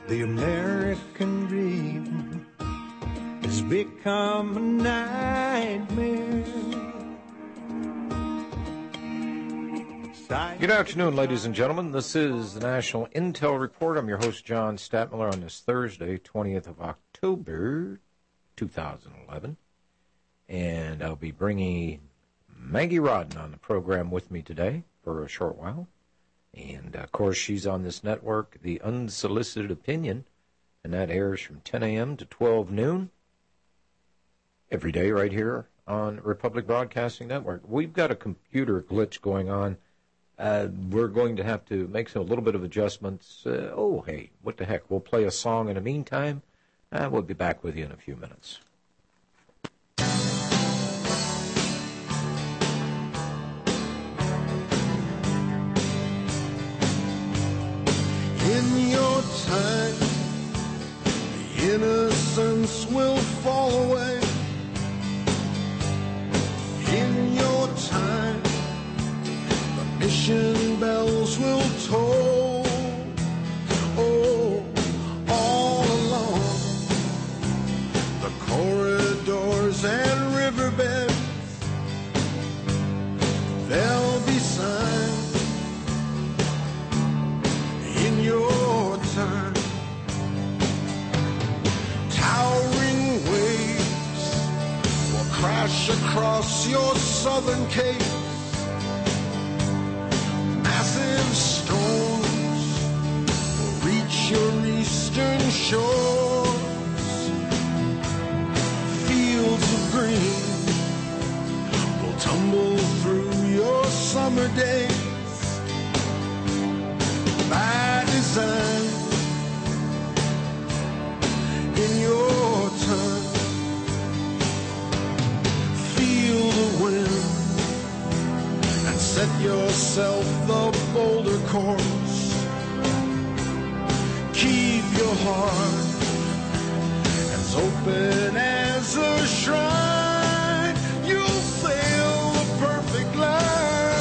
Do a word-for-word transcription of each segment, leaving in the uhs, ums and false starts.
The American dream has become a nightmare. Good afternoon, ladies and gentlemen. This is the National Intel Report. I'm your host, John Statmiller, on this Thursday, twentieth of October, two thousand eleven. And I'll be bringing Maggie Rodden on the program with me today for a short while. And, of course, she's on this network, The Unsolicited Opinion, and that airs from ten a.m. to twelve noon every day right here on Republic Broadcasting Network. We've got a computer glitch going on. Uh, we're going to have to make some, a little bit of adjustments. Uh, oh, hey, what the heck? We'll play a song in the meantime. Uh, we'll be back with you in a few minutes. In your time, the innocence will fall away. In your time, the mission bells will toll. Oh, all along the corridors and riverbeds, there'll be signs. In your time, towering waves will crash across your southern cape. Massive storms will reach your eastern shores. Fields of green will tumble through your summer days. By design, in your time, feel the wind and set yourself the boulder course. Keep your heart as open as a shrine. You'll sail the perfect line.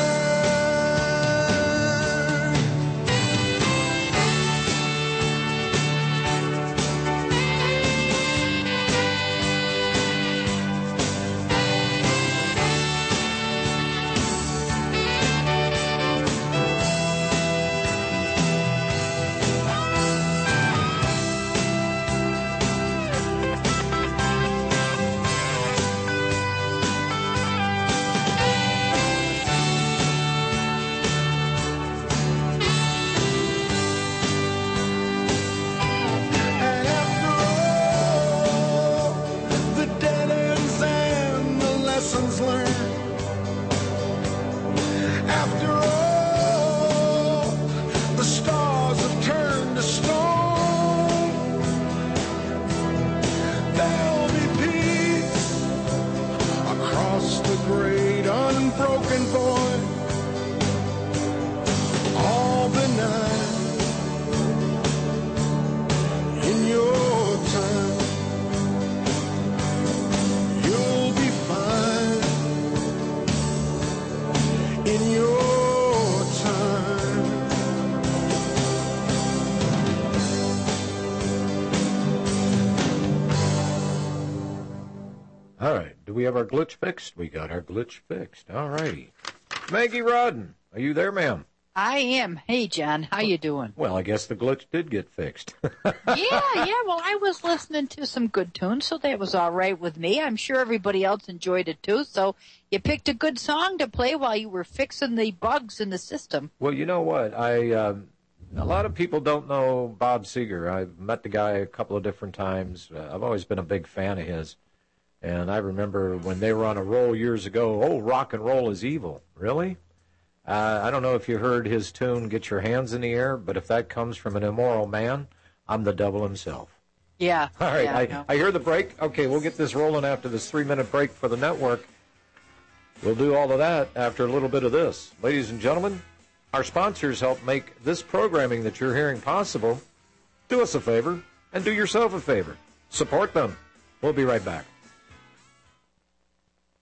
We have our glitch fixed. We got our glitch fixed. All righty. Maggie Rodden, are you there, ma'am? I am. Hey, John, how you doing? Well, I guess the glitch did get fixed. yeah, yeah. Well, I was listening to some good tunes, so that was all right with me. I'm sure everybody else enjoyed it, too. So you picked a good song to play while you were fixing the bugs in the system. Well, you know what? I um, a lot of people don't know Bob Seger. I've met the guy a couple of different times. Uh, I've always been a big fan of his. And I remember when they were on a roll years ago, oh, rock and roll is evil. Really? Uh, I don't know if you heard his tune, Get Your Hands in the Air, but if that comes from an immoral man, I'm the devil himself. Yeah. All right, yeah, I, no. I hear the break. Okay, we'll get this rolling after this three-minute break for the network. We'll do all of that after a little bit of this. Ladies and gentlemen, our sponsors help make this programming that you're hearing possible. Do us a favor and do yourself a favor. Support them. We'll be right back.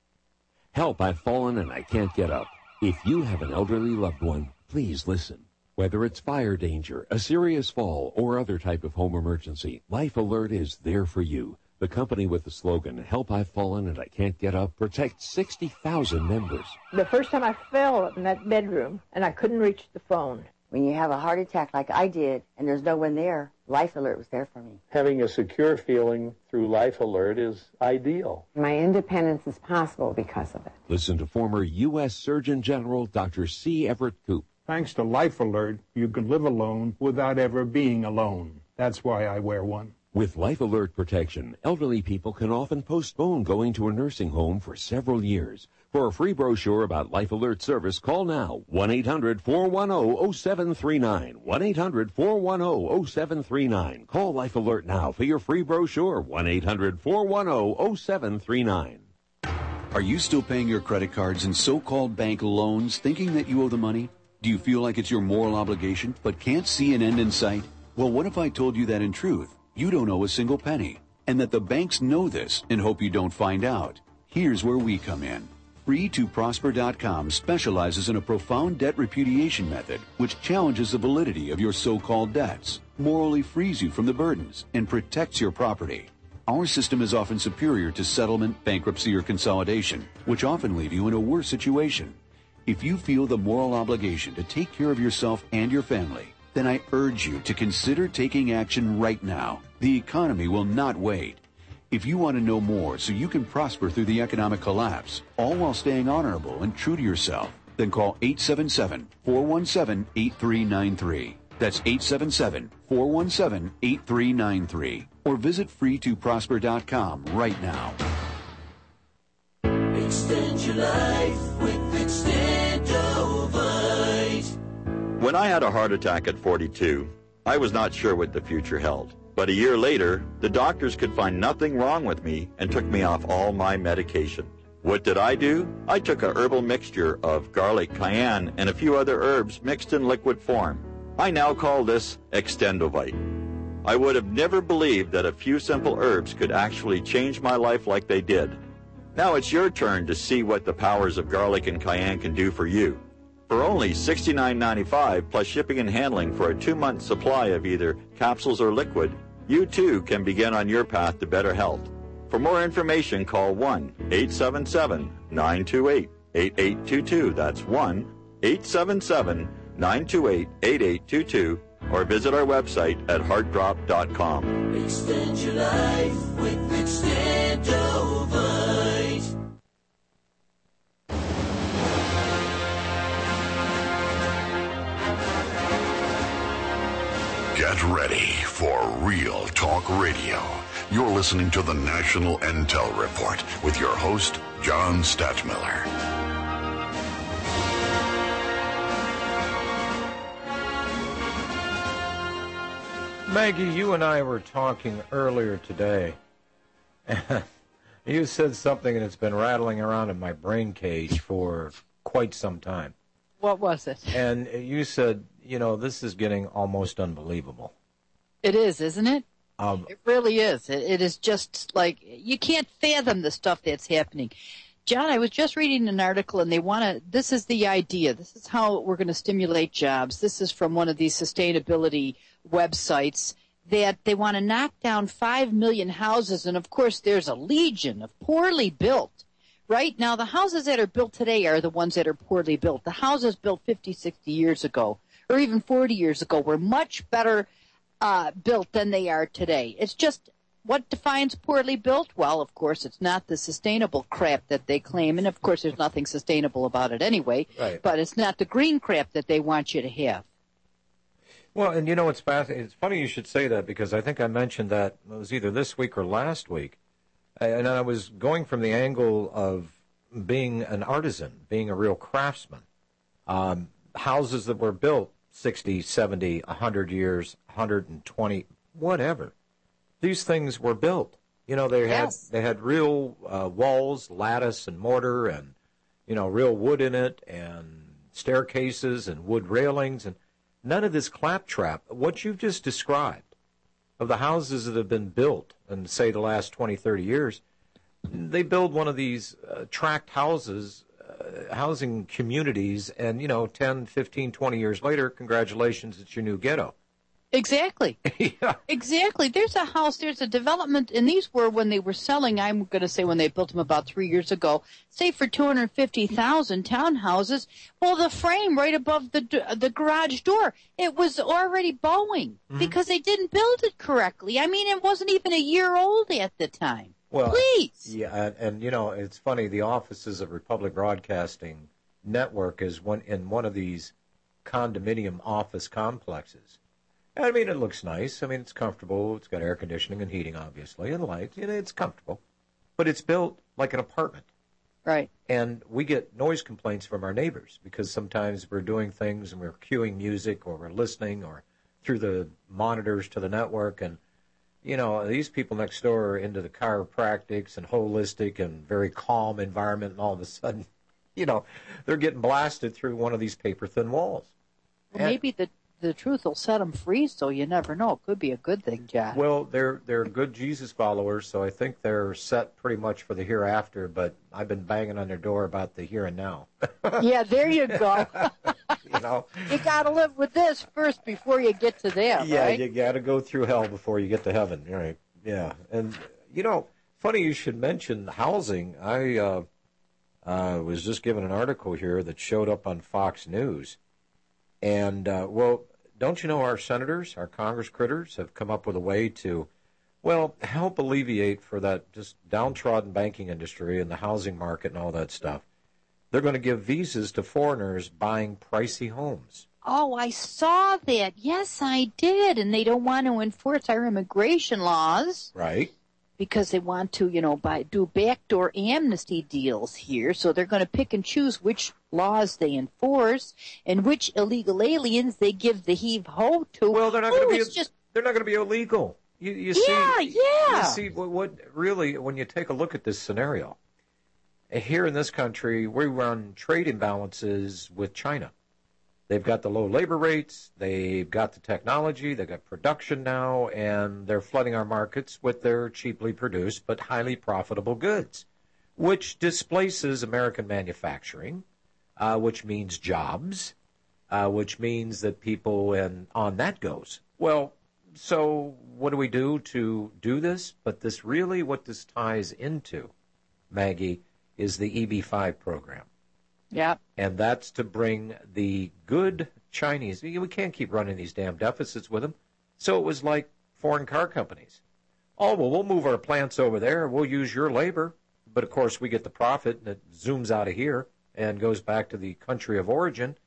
Help, I've fallen and I can't get up. If you have an elderly loved one, please listen. Whether it's fire danger, a serious fall, or other type of home emergency, Life Alert is there for you. The company with the slogan, Help I've Fallen and I Can't Get Up, protects sixty thousand members. The first time I fell in that bedroom and I couldn't reach the phone. When you have a heart attack like I did and there's no one there, Life Alert was there for me. Having a secure feeling through Life Alert is ideal. My independence is possible because of it. Listen to former U S Surgeon General Doctor C. Everett Koop. Thanks to Life Alert, you can live alone without ever being alone. That's why I wear one. With Life Alert protection, elderly people can often postpone going to a nursing home for several years. For a free brochure about Life Alert service, call now, one eight hundred four one zero zero seven three nine, one eight hundred four one zero zero seven three nine. Call Life Alert now for your free brochure, one eight hundred four one zero zero seven three nine. Are you still paying your credit cards and so-called bank loans thinking that you owe the money? Do you feel like it's your moral obligation but can't see an end in sight? Well, what if I told you that in truth, you don't owe a single penny, and that the banks know this and hope you don't find out? Here's where we come in. free to prosper dot com specializes in a profound debt repudiation method which challenges the validity of your so-called debts, morally frees you from the burdens, and protects your property. Our system is often superior to settlement, bankruptcy, or consolidation, which often leave you in a worse situation. If you feel the moral obligation to take care of yourself and your family, then I urge you to consider taking action right now. The economy will not wait. If you want to know more so you can prosper through the economic collapse, all while staying honorable and true to yourself, then call eight seven seven, four one seven, eight three nine three. That's eight seven seven, four one seven, eight three nine three. Or visit free to prosper dot com right now. Extend your life with Extendovite. When I had a heart attack at forty-two, I was not sure what the future held. But a year later, the doctors could find nothing wrong with me and took me off all my medication. What did I do? I took a herbal mixture of garlic, cayenne, and a few other herbs mixed in liquid form. I now call this Extendovite. I would have never believed that a few simple herbs could actually change my life like they did. Now it's your turn to see what the powers of garlic and cayenne can do for you. For only sixty-nine ninety-five plus shipping and handling for a two-month supply of either capsules or liquid, you too can begin on your path to better health. For more information, call one eight seven seven, nine two eight, eight eight two two. That's one eight seven seven, nine two eight, eight eight two two, or visit our website at heart drop dot com. Extend your life with Extendovite. Get ready for Real Talk Radio. You're listening to the National Intel Report with your host, John Stadtmiller. Maggie, you and I were talking earlier today. You said something and it's been rattling around in my brain cage for quite some time. What was it? And you said, you know, this is getting almost unbelievable. It is, isn't it? Um, it really is. It, it is just like, you can't fathom the stuff that's happening. John, I was just reading an article, and they want to, this is the idea. This is how we're going to stimulate jobs. This is from one of these sustainability websites, that they want to knock down five million houses. And, of course, there's a legion of poorly built. Right now, the houses that are built today are the ones that are poorly built. The houses built fifty, sixty years ago, or even forty years ago, were much better uh, built than they are today. It's just, what defines poorly built? Well, of course, it's not the sustainable crap that they claim, and of course, there's nothing sustainable about it anyway. Right. But it's not the green crap that they want you to have. Well, and you know, it's fascinating. It's funny you should say that, because I think I mentioned that it was either this week or last week. And I was going from the angle of being an artisan, being a real craftsman. Um, houses that were built sixty, seventy, one hundred years, one hundred twenty, whatever. These things were built. You know, they had Yes. they had real uh, walls, lattice and mortar, and, you know, real wood in it, and staircases and wood railings, and none of this claptrap. What you've just described of the houses that have been built in, say, the last twenty, thirty years, they build one of these uh, tract houses uh, housing communities, and, you know, ten, fifteen, twenty years later, congratulations, it's your new ghetto. Exactly. Yeah. Exactly. There's a house, there's a development, and these were when they were selling, I'm going to say when they built them about three years ago, say for two hundred fifty thousand townhouses. Well, the frame right above the the garage door, it was already bowing mm-hmm. because they didn't build it correctly. I mean, it wasn't even a year old at the time. Well, please. Yeah, and, and you know, it's funny, the offices of Republic Broadcasting Network is one in one of these condominium office complexes. I mean, it looks nice. I mean, it's comfortable. It's got air conditioning and heating, obviously, and lights. You know, it's comfortable. But it's built like an apartment. Right. And we get noise complaints from our neighbors because sometimes we're doing things and we're cueing music or we're listening or through the monitors to the network. And, you know, these people next door are into the chiropractics and holistic and very calm environment, and all of a sudden, you know, they're getting blasted through one of these paper-thin walls. Well, and maybe the the truth will set them free, so you never know. It could be a good thing, Jack. Well, they're they're good Jesus followers, so I think they're set pretty much for the hereafter, but I've been banging on their door about the here and now. Yeah, there you go. You know, you got to live with this first before you get to them, yeah, right? you got to go through hell before you get to heaven, right? Yeah, and, you know, funny you should mention housing. I uh, uh, was just given an article here that showed up on Fox News. And, uh, well, don't you know our senators, our Congress critters, have come up with a way to, well, help alleviate for that just downtrodden banking industry and the housing market and all that stuff. They're going to give visas to foreigners buying pricey homes. Oh, I saw that. Yes, I did. And they don't want to enforce our immigration laws. Right. Because they want to, you know, buy, do backdoor amnesty deals here. So they're going to pick and choose which laws they enforce and which illegal aliens they give the heave-ho to. Well, they're not oh, going to be. It's just... They're not going to be illegal. You, you yeah, see, yeah. You see, what, what really, when you take a look at this scenario, here in this country, we run trade imbalances with China. They've got the low labor rates, they've got the technology, they've got production now, and they're flooding our markets with their cheaply produced but highly profitable goods, which displaces American manufacturing, uh, which means jobs, uh, which means that people, and on that goes. Well, so what do we do to do this? But this really, what this ties into, Maggie, is the E B five program. Yeah. And that's to bring the good Chinese. We can't keep running these damn deficits with them. So it was like foreign car companies. Oh, well, we'll move our plants over there. We'll use your labor. But, of course, we get the profit, and it zooms out of here and goes back to the country of origin.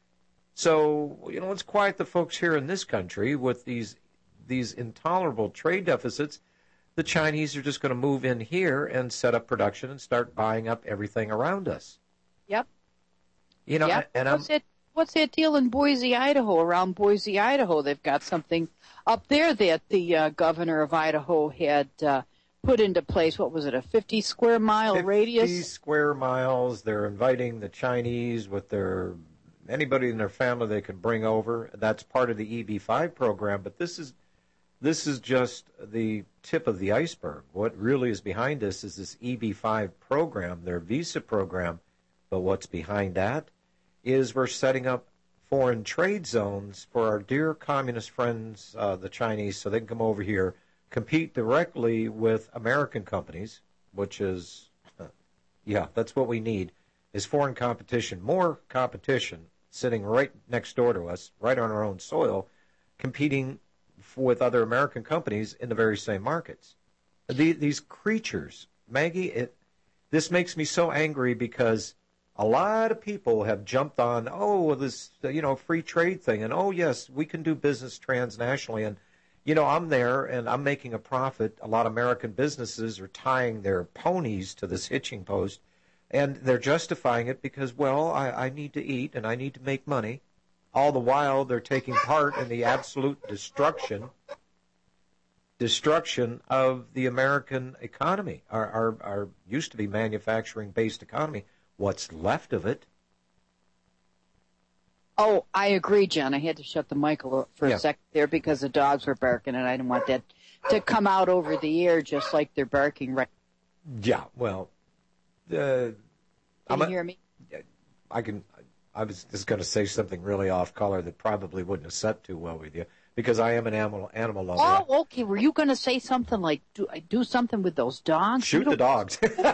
So, you know, let's quiet the folks here in this country with these these intolerable trade deficits. The Chinese are just going to move in here and set up production and start buying up everything around us. Yep. You know, yep. and what's I'm, that? What's that deal in Boise, Idaho? Around Boise, Idaho, they've got something up there that the uh, governor of Idaho had uh, put into place. What was it? A fifty square mile fifty radius. Fifty square miles. They're inviting the Chinese with their anybody in their family they can bring over. That's part of the E B five program. But this is this is just the tip of the iceberg. What really is behind this is this E B five program, their visa program. But what's behind that is we're setting up foreign trade zones for our dear communist friends, uh, the Chinese, so they can come over here, compete directly with American companies, which is, uh, yeah, that's what we need, is foreign competition, more competition sitting right next door to us, right on our own soil, competing f- with other American companies in the very same markets. The, these creatures, Maggie, it, this makes me so angry because a lot of people have jumped on, oh, this, you know, free trade thing, and, oh, yes, we can do business transnationally, and, you know, I'm there, and I'm making a profit. A lot of American businesses are tying their ponies to this hitching post, and they're justifying it because, well, I, I need to eat, and I need to make money. All the while, they're taking part in the absolute destruction, destruction of the American economy, our, our, our used to be manufacturing-based economy. What's left of it. Oh, I agree, John. I had to shut the mic a little for yeah. a second there because the dogs were barking, and I didn't want that to come out over the air just like they're barking right. Yeah, well, uh, Can I'm you a, hear me? I can. I was just going to say something really off color that probably wouldn't have set too well with you because I am an animal animal lover. Oh, okay. Were you going to say something like do do something with those dogs? Shoot the dogs. no, no,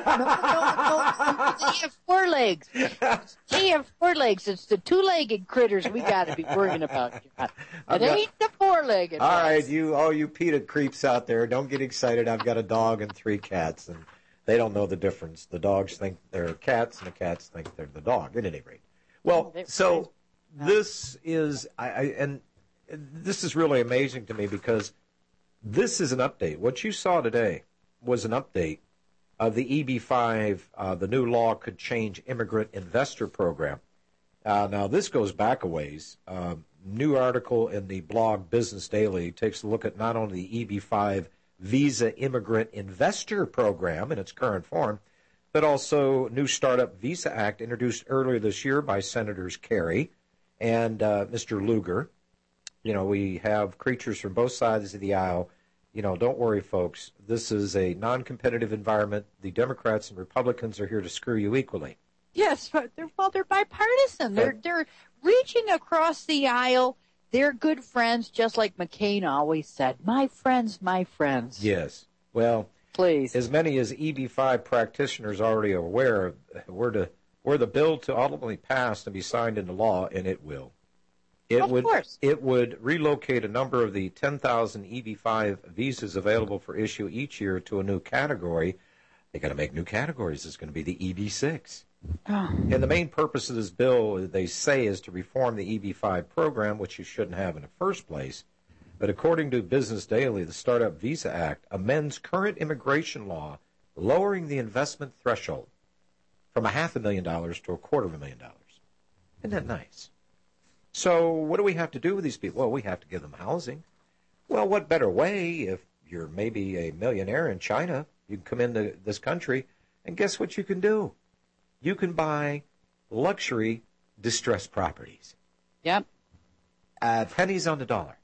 no. They have four legs. They have four legs. It's the two-legged critters we got to be worrying about. John. It ain't the four-legged. All ones. right, you all you PETA creeps out there, don't get excited. I've got a dog and three cats, and they don't know the difference. The dogs think they're cats, and the cats think they're the dog. At any rate. Well, so this is, I, I, and this is really amazing to me because this is an update. What you saw today was an update of the E B five, uh, the new law could change immigrant investor program. Uh, now, this goes back a ways. Uh, new article in the blog Business Daily takes a look at not only the E B five Visa Immigrant Investor Program in its current form, but also new Startup Visa Act introduced earlier this year by Senators Kerry and uh, Mister Lugar. You know, we have creatures from both sides of the aisle. You know, don't worry, folks. This is a non-competitive environment. The Democrats and Republicans are here to screw you equally. Yes, but they're, well, they're bipartisan. They're they're reaching across the aisle. They're good friends, just like McCain always said. My friends, my friends. Yes. Well, please. As many as E B five practitioners already are aware, we're to we're the bill to ultimately pass and be signed into law, and it will. It of would course. It would relocate a number of the ten thousand E B five visas available for issue each year to a new category. They got to make new categories. It's going to be the E B six. Oh. And the main purpose of this bill, they say, is to reform the E B five program, which you shouldn't have in the first place. But according to Business Daily, the Startup Visa Act amends current immigration law, lowering the investment threshold from a half a million dollars to a quarter of a million dollars. Isn't that nice? So what do we have to do with these people? Well, we have to give them housing. Well, what better way if you're maybe a millionaire in China, you can come into this country, and guess what you can do? You can buy luxury distressed properties. Yep. Uh, pennies on the dollar.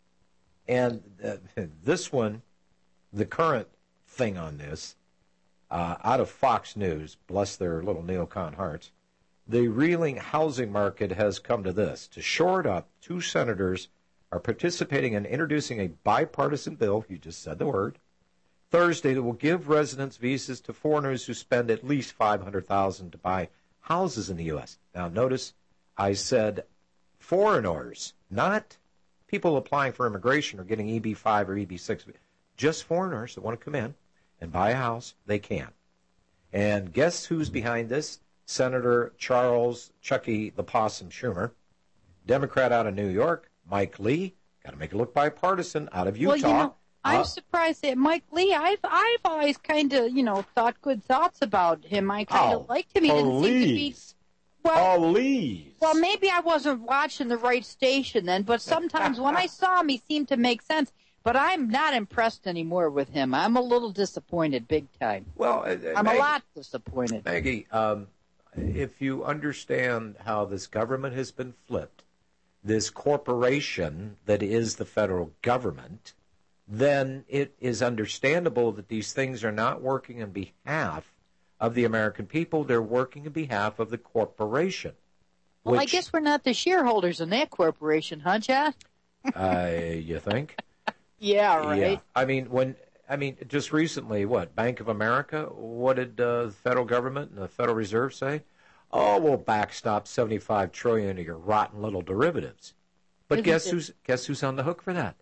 And uh, this one, the current thing on this, uh, out of Fox News, bless their little neocon hearts, the reeling housing market has come to this. To shore it up, two senators are participating in introducing a bipartisan bill, you just said the word, Thursday that will give residence visas to foreigners who spend at least five hundred thousand dollars to buy houses in the U S. Now, notice I said foreigners, not people applying for immigration or getting E B five or E B six. Just foreigners that want to come in and buy a house, they can. And guess who's behind this? Senator Charles Chucky the Possum Schumer, Democrat out of New York, Mike Lee, got to make it look bipartisan, out of Utah. Well, you know, I'm uh, surprised that Mike Lee, I've I've always kind of, you know, thought good thoughts about him. I kind of oh, liked him. He didn't seem to be... Well, please. Well, maybe I wasn't watching the right station then, but sometimes when I saw him, he seemed to make sense. But I'm not impressed anymore with him. I'm a little disappointed, big time. Well, uh, I'm Maggie, a lot disappointed. Maggie, um, if you understand how this government has been flipped, this corporation that is the federal government, then it is understandable that these things are not working on behalf of the American people. They're working on behalf of the corporation. Well, which, I guess we're not the shareholders in that corporation, huh, John? uh, you think? Yeah, right. Yeah. I mean, when I mean, just recently, what, Bank of America, what did uh, the federal government and the Federal Reserve say? Oh, we'll backstop seventy-five trillion dollars of your rotten little derivatives. But Isn't guess it- who's guess who's on the hook for that?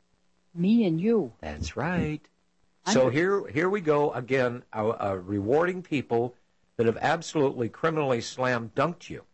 Me and you. That's right. I'm- So here here we go again, uh, uh, rewarding people that have absolutely criminally slam dunked you.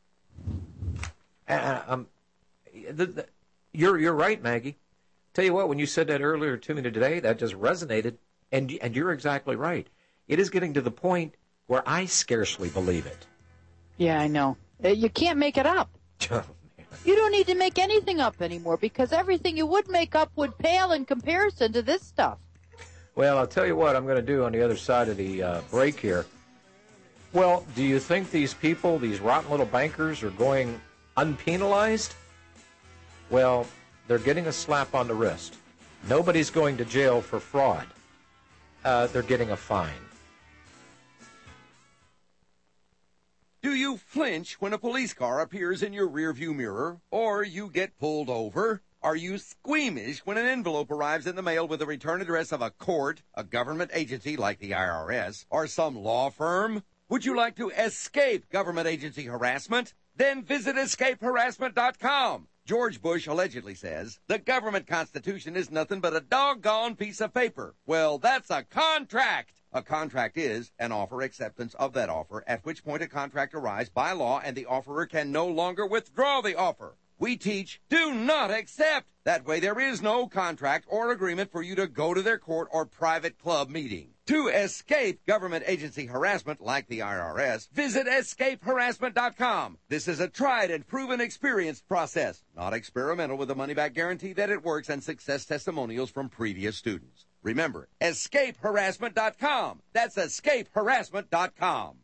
Uh, um, the, the, you're you're right, Maggie. Tell you what, when you said that earlier to me today, that just resonated, and and you're exactly right. It is getting to the point where I scarcely believe it. Yeah, I know. Uh, You can't make it up. You don't need to make anything up anymore because everything you would make up would pale in comparison to this stuff. Well, I'll tell you what I'm going to do on the other side of the uh, break here. Well, do you think these people, these rotten little bankers, are going unpenalized? Well, they're getting a slap on the wrist. Nobody's going to jail for fraud. Uh, they're getting a fine. Do you flinch when a police car appears in your rearview mirror, or you get pulled over? Are you squeamish when an envelope arrives in the mail with the return address of a court, a government agency like the I R S, or some law firm? Would you like to escape government agency harassment? Then visit escape harassment dot com. George Bush allegedly says, the government constitution is nothing but a doggone piece of paper. Well, that's a contract. A contract is an offer acceptance of that offer, at which point a contract arrives by law and the offerer can no longer withdraw the offer. We teach, do not accept. That way there is no contract or agreement for you to go to their court or private club meeting. To escape government agency harassment like the I R S, visit escape harassment dot com. This is a tried and proven experienced process, not experimental, with a money-back guarantee that it works and success testimonials from previous students. Remember, escape harassment dot com. That's escape harassment dot com.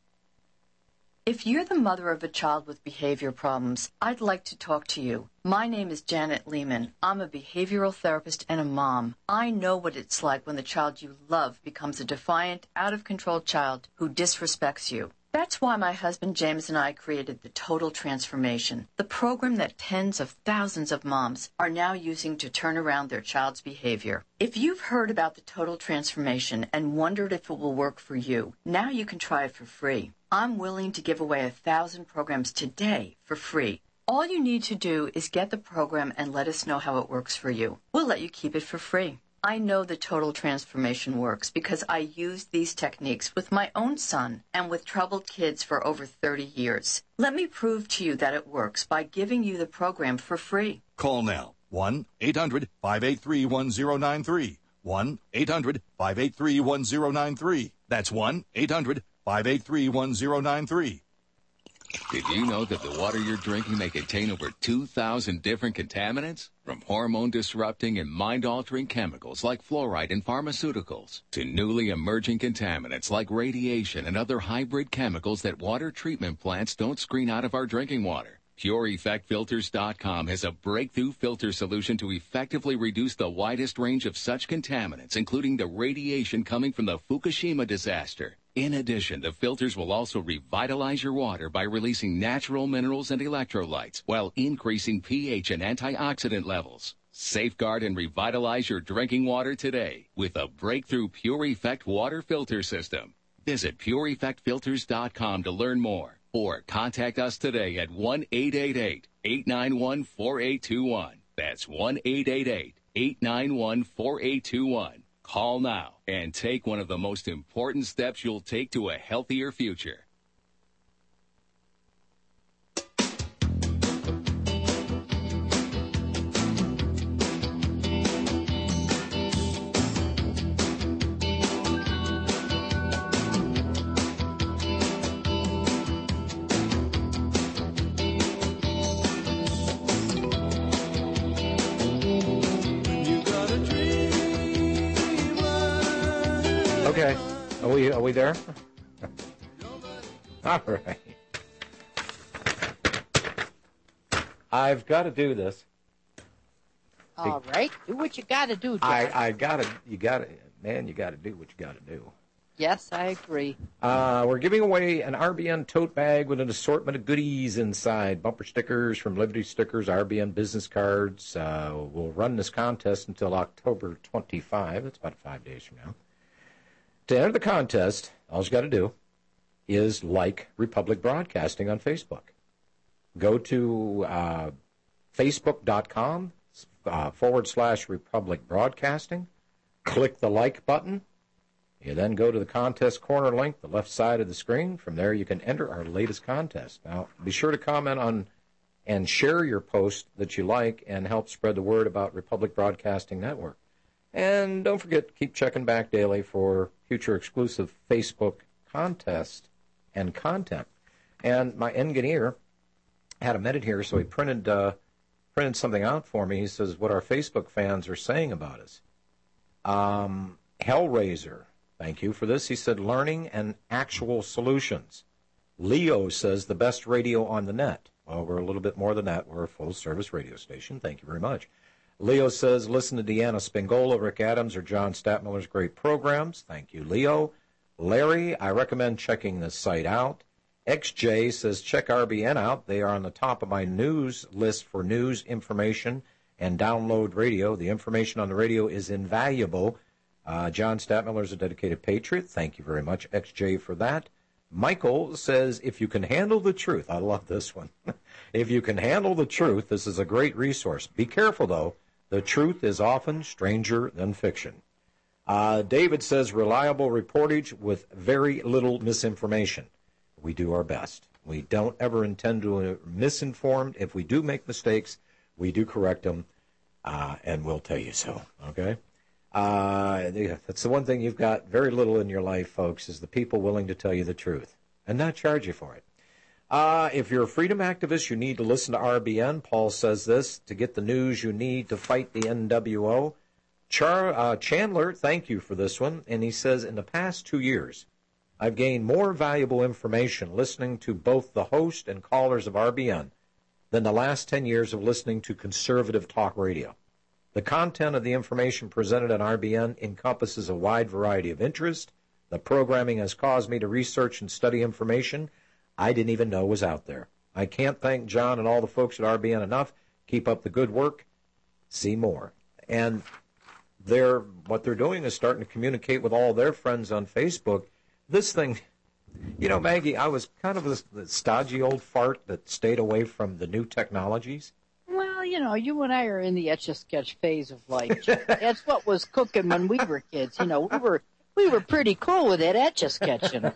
If you're the mother of a child with behavior problems, I'd like to talk to you. My name is Janet Lehman. I'm a behavioral therapist and a mom. I know what it's like when the child you love becomes a defiant, out-of-control child who disrespects you. That's why my husband James and I created the Total Transformation, the program that tens of thousands of moms are now using to turn around their child's behavior. If you've heard about the Total Transformation and wondered if it will work for you, now you can try it for free. I'm willing to give away a thousand programs today for free. All you need to do is get the program and let us know how it works for you. We'll let you keep it for free. I know the Total Transformation works because I used these techniques with my own son and with troubled kids for over thirty years. Let me prove to you that it works by giving you the program for free. Call now. one eight hundred five eight three one zero nine three. one eight hundred five eight three one zero nine three. That's one eight hundred five eight three one zero nine three. Did you know that the water you're drinking may contain over two thousand different contaminants? From hormone-disrupting and mind-altering chemicals like fluoride and pharmaceuticals to newly emerging contaminants like radiation and other hybrid chemicals that water treatment plants don't screen out of our drinking water. Pure Effect Filters dot com has a breakthrough filter solution to effectively reduce the widest range of such contaminants, including the radiation coming from the Fukushima disaster. In addition, the filters will also revitalize your water by releasing natural minerals and electrolytes while increasing pH and antioxidant levels. Safeguard and revitalize your drinking water today with a breakthrough Pure Effect water filter system. Visit Pure Effect Filters dot com to learn more or contact us today at one eight eight eight, eight nine one, four eight two one. That's one eight eight eight, eight nine one, four eight two one. Call now and take one of the most important steps you'll take to a healthier future. Okay, are we are we there? All right. I've got to do this. All right, do what you got to do, John. I I gotta you gotta man you gotta do what you gotta do. Yes, I agree. Uh, we're giving away an R B N tote bag with an assortment of goodies inside. Bumper stickers from Liberty Stickers, R B N business cards. Uh, we'll run this contest until October twenty-fifth. That's about five days from now. To enter the contest, all you got to do is like Republic Broadcasting on Facebook. Go to uh, facebook.com uh, forward slash Republic Broadcasting. Click the like button. You then go to the contest corner link, the left side of the screen. From there, you can enter our latest contest. Now, be sure to comment on and share your post that you like and help spread the word about Republic Broadcasting Network. And don't forget, keep checking back daily for future exclusive Facebook contest and content. And my engineer had a minute here, so he printed uh, printed something out for me. He says what our Facebook fans are saying about us. Um, Hellraiser, thank you for this. He said learning and actual solutions. Leo says the best radio on the net. Well, we're a little bit more than that. We're a full-service radio station. Thank you very much. Leo says, listen to Deanna Spingola, Rick Adams, or John Statmiller's great programs. Thank you, Leo. Larry, I recommend checking this site out. X J says, check R B N out. They are on the top of my news list for news, information, and download radio. The information on the radio is invaluable. Uh, John Statmiller is a dedicated patriot. Thank you very much, X J, for that. Michael says, if you can handle the truth, I love this one. If you can handle the truth, this is a great resource. Be careful, though. The truth is often stranger than fiction. Uh, David says, reliable reportage with very little misinformation. We do our best. We don't ever intend to uh, misinform. If we do make mistakes, we do correct them, uh, and we'll tell you so, okay? Uh, that's the one thing you've got very little in your life, folks, is the people willing to tell you the truth and not charge you for it. Uh, if you're a freedom activist, you need to listen to R B N. Paul says this, to get the news you need to fight the N W O. Char, uh, Chandler, thank you for this one. And he says, in the past two years, I've gained more valuable information listening to both the host and callers of R B N than the last ten years of listening to conservative talk radio. The content of the information presented on R B N encompasses a wide variety of interest. The programming has caused me to research and study information I didn't even know was out there. I can't thank John and all the folks at R B N enough. Keep up the good work. See more. And they're, what they're doing is starting to communicate with all their friends on Facebook. This thing, you know, Maggie, I was kind of this, this stodgy old fart that stayed away from the new technologies. Well, you know, you and I are in the Etch-a-Sketch phase of life. That's what was cooking when we were kids. You know, we were we were pretty cool with that Etch-a-Sketching.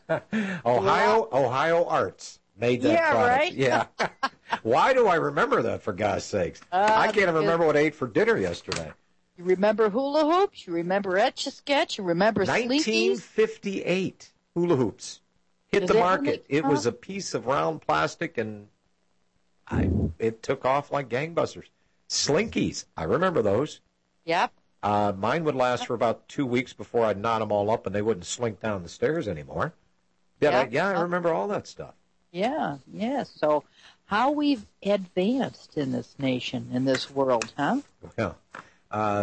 Ohio, Ohio Arts made that yeah, product. Right? Yeah, why do I remember that, for God's sakes? Uh, I can't even remember what I ate for dinner yesterday. You remember hula hoops? You remember Etch-a-Sketch? You remember nineteen fifty-eight hula hoops hit Is the that market. when they It was a piece of round plastic, and I, it took off like gangbusters. Slinkies, I remember those. Yep. Uh, mine would last for about two weeks before I'd knot them all up, and they wouldn't slink down the stairs anymore. Yeah, Yeah. I, yeah, I remember all that stuff. Yeah, yeah. So how we've advanced in this nation, in this world, huh? Well, uh,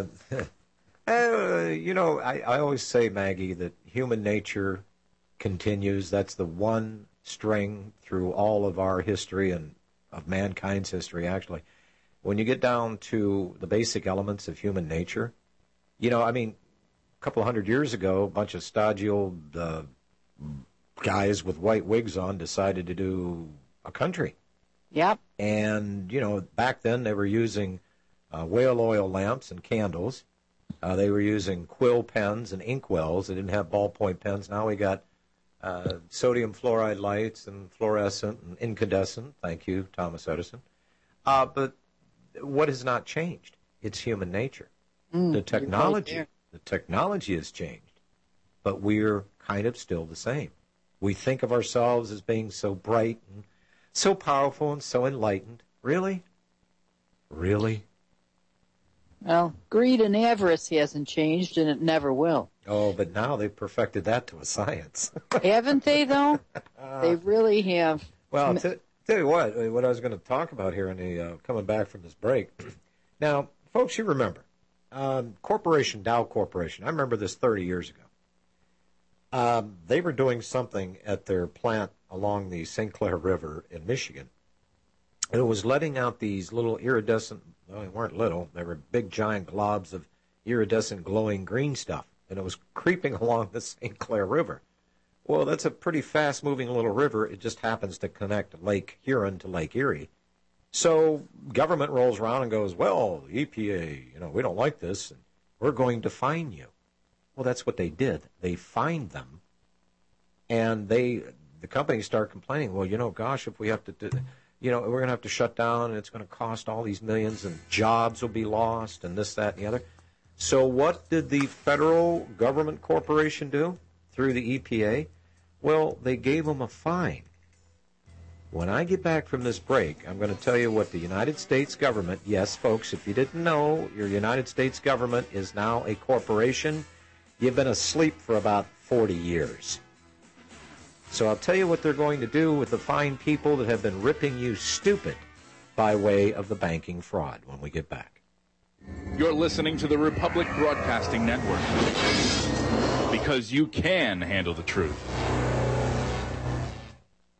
uh, you know, I, I always say, Maggie, that human nature continues. That's the one string through all of our history and of mankind's history, actually. When you get down to the basic elements of human nature, you know, I mean, a couple of hundred years ago, a bunch of stodgy old uh, guys with white wigs on decided to do a country. Yep. And, you know, back then they were using uh, whale oil lamps and candles. Uh, they were using quill pens and ink wells. They didn't have ballpoint pens. Now we got uh, sodium fluoride lights and fluorescent and incandescent. Thank you, Thomas Edison. Uh, but what has not changed? It's human nature. Mm, the technology, right the technology has changed, but we're kind of still the same. We think of ourselves as being so bright and so powerful and so enlightened. Really? Really? Well, greed and avarice hasn't changed, and it never will. Oh, but now they've perfected that to a science. Haven't they, though? They really have. Well, t- tell you what, what I was going to talk about here in the, uh, coming back from this break. Now, folks, you remember, um, Corporation, Dow Corporation, I remember this thirty years ago. Um, they were doing something at their plant along the Saint Clair River in Michigan. And it was letting out these little iridescent, well, they weren't little, they were big giant globs of iridescent glowing green stuff. And it was creeping along the Saint Clair River. Well, that's a pretty fast-moving little river. It just happens to connect Lake Huron to Lake Erie. So government rolls around and goes, well, E P A, you know, we don't like this, and we're going to fine you. Well, that's what they did. They fined them, and they, the companies start complaining, well, you know, gosh, if we have to, do, you know, we're going to have to shut down, and it's going to cost all these millions, and jobs will be lost, and this, that, and the other. So what did the federal government corporation do through the E P A? Well, they gave them a fine. When I get back from this break, I'm going to tell you what the United States government, yes, folks, if you didn't know, your United States government is now a corporation. You've been asleep for about forty years. So I'll tell you what they're going to do with the fine people that have been ripping you stupid by way of the banking fraud when we get back. You're listening to the Republic Broadcasting Network, because you can handle the truth.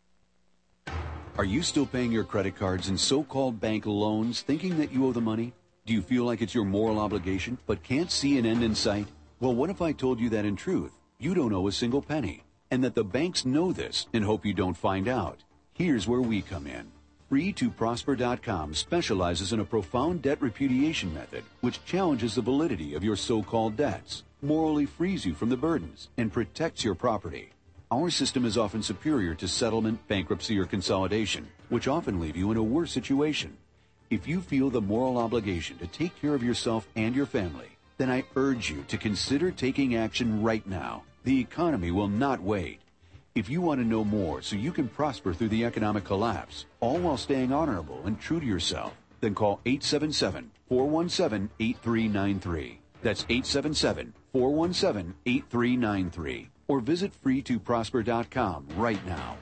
Are you still paying your credit cards and so-called bank loans thinking that you owe the money? Do you feel like it's your moral obligation but can't see an end in sight? Well, what if I told you that in truth, you don't owe a single penny, and that the banks know this and hope you don't find out? Here's where we come in. free to prosper dot com specializes in a profound debt repudiation method which challenges the validity of your so-called debts, morally frees you from the burdens, and protects your property. Our system is often superior to settlement, bankruptcy, or consolidation, which often leave you in a worse situation. If you feel the moral obligation to take care of yourself and your family, then I urge you to consider taking action right now. The economy will not wait. If you want to know more so you can prosper through the economic collapse, all while staying honorable and true to yourself, then call eight seven seven, four one seven, eight three nine three. That's eight seven seven, four one seven, eight three nine three. Or visit free to prosper dot com right now.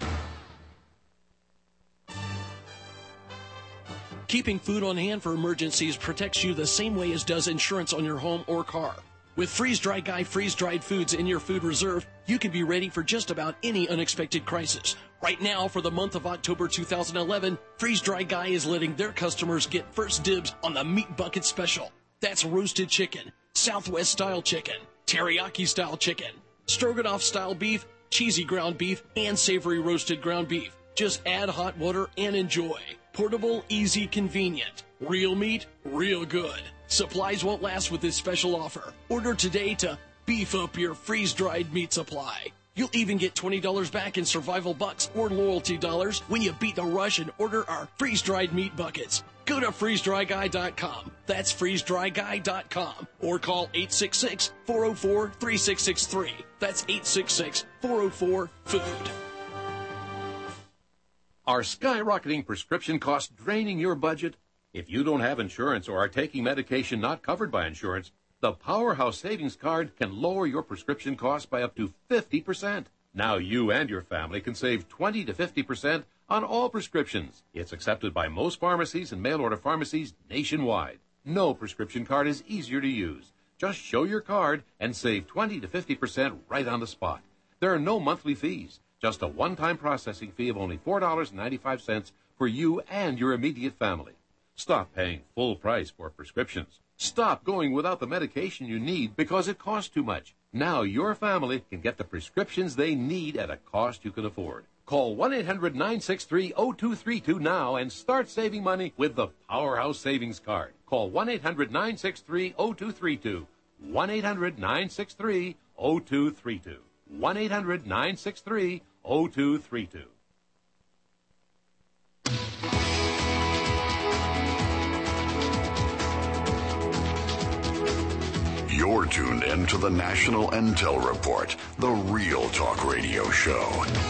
Keeping food on hand for emergencies protects you the same way as does insurance on your home or car. With Freeze Dry Guy freeze-dried foods in your food reserve, you can be ready for just about any unexpected crisis. Right now, for the month of October two thousand eleven, Freeze Dry Guy is letting their customers get first dibs on the Meat Bucket Special. That's roasted chicken, Southwest-style chicken, teriyaki-style chicken, stroganoff-style beef, cheesy ground beef, and savory roasted ground beef. Just add hot water and enjoy. Portable, easy, convenient. Real meat, real good. Supplies won't last with this special offer. Order today to beef up your freeze-dried meat supply. You'll even get twenty dollars back in survival bucks or loyalty dollars when you beat the rush and order our freeze-dried meat buckets. Go to freeze dry guy dot com. That's freeze dry guy dot com. Or call eight six six, four oh four, three six six three. That's eight six six, four oh four, food. Are skyrocketing prescription costs draining your budget? If you don't have insurance or are taking medication not covered by insurance, the Powerhouse Savings Card can lower your prescription costs by up to fifty percent. Now you and your family can save twenty to fifty percent on all prescriptions. It's accepted by most pharmacies and mail-order pharmacies nationwide. No prescription card is easier to use. Just show your card and save twenty to fifty percent right on the spot. There are no monthly fees. Just a one-time processing fee of only four dollars and ninety-five cents for you and your immediate family. Stop paying full price for prescriptions. Stop going without the medication you need because it costs too much. Now your family can get the prescriptions they need at a cost you can afford. Call one eight hundred, nine six three, oh two three two now and start saving money with the Powerhouse Savings Card. Call one eight hundred, nine six three, oh two three two. one eight hundred, nine six three, oh two three two. one eight hundred, nine six three, oh two three two. You're tuned in to the National Intel Report, the Real Talk Radio Show.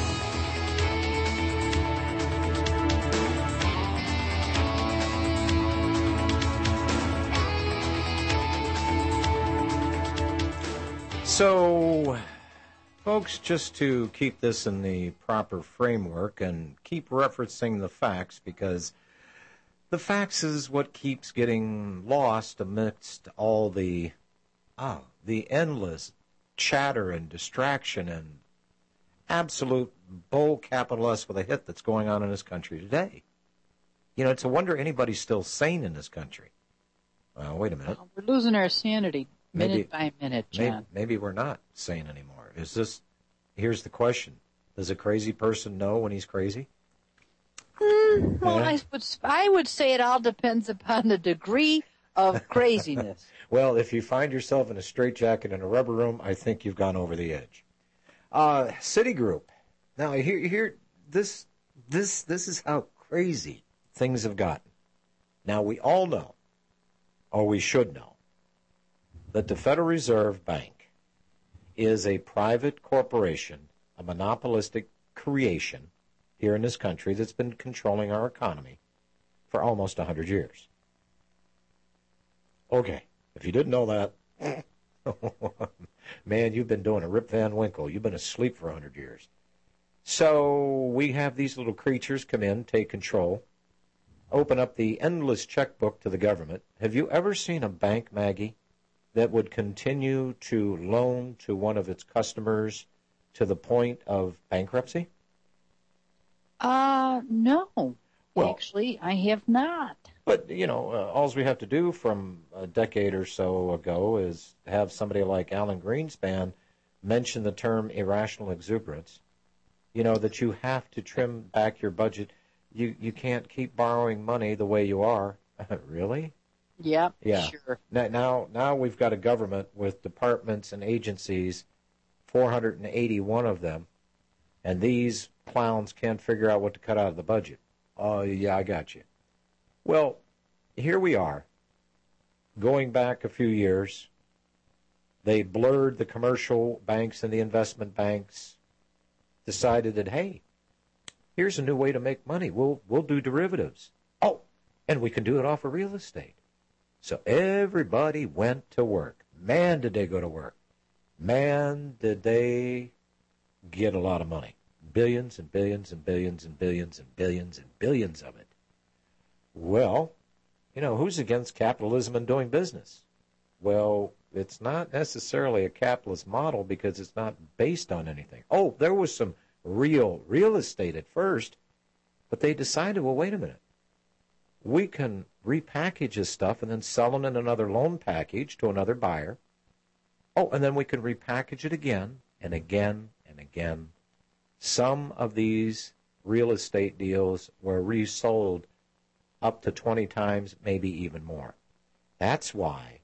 So, folks, just to keep this in the proper framework and keep referencing the facts, because the facts is what keeps getting lost amidst all the Ah, the endless chatter and distraction and absolute bull capital S with a hit that's going on in this country today. You know, it's a wonder anybody's still sane in this country. Well, wait a minute. Well, we're losing our sanity minute Maybe, by minute, John. Maybe, maybe we're not sane anymore. Is this, here's the question. Does a crazy person know when he's crazy? Mm, well, Yeah. I would, I would say it all depends upon the degree of craziness. Well, if you find yourself in a straitjacket in a rubber room, I think you've gone over the edge. Uh, Citigroup. Now, here, here, this, this, this is how crazy things have gotten. Now, we all know, or we should know, that the Federal Reserve Bank is a private corporation, a monopolistic creation here in this country that's been controlling our economy for almost one hundred years. Okay, if you didn't know that, man, you've been doing a Rip Van Winkle. You've been asleep for one hundred years. So we have these little creatures come in, take control, open up the endless checkbook to the government. Have you ever seen a bank, Maggie, that would continue to loan to one of its customers to the point of bankruptcy? Uh, no. Well, actually, I have not. But, you know, uh, all we have to do from a decade or so ago is have somebody like Alan Greenspan mention the term irrational exuberance. You know, that you have to trim back your budget. You you can't keep borrowing money the way you are. Really? Yeah, yeah. Sure. Now, now, now we've got a government with departments and agencies, four hundred eighty-one of them, and these clowns can't figure out what to cut out of the budget. Oh, yeah, I got you. Well, here we are, going back a few years. They blurred the commercial banks and the investment banks, decided that, hey, here's a new way to make money. We'll we'll do derivatives. Oh, and we can do it off of real estate. So everybody went to work. Man, did they go to work. Man, did they get a lot of money. Billions and billions and billions and billions and billions and billions of it. Well, you know, who's against capitalism and doing business? Well, it's not necessarily a capitalist model because it's not based on anything. Oh, there was some real real estate at first, but they decided, well, wait a minute. We can repackage this stuff and then sell it in another loan package to another buyer. Oh, and then we can repackage it again and again and again. Some of these real estate deals were resold up to twenty times, maybe even more. That's why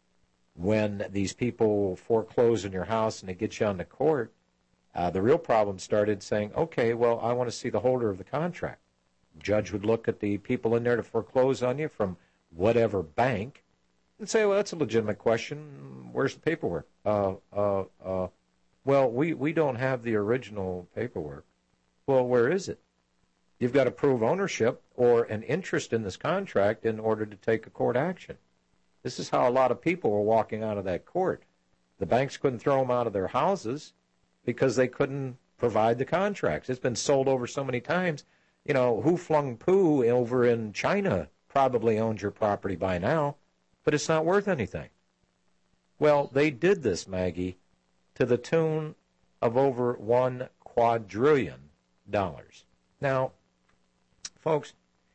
when these people foreclose on your house and they get you on the court, uh, the real problem started saying, okay, well, I want to see the holder of the contract. Judge would look at the people in there to foreclose on you from whatever bank and say, well, that's a legitimate question. Where's the paperwork? Uh, uh, uh, well, we, we don't have the original paperwork. Well, where is it? You've got to prove ownership or an interest in this contract in order to take a court action. This is how a lot of people were walking out of that court. The banks couldn't throw them out of their houses because they couldn't provide the contracts. It's been sold over so many times. You know, Hu Flung Poo over in China probably owns your property by now, but it's not worth anything. Well, they did this, Maggie, to the tune of over one quadrillion dollars. Now, folks,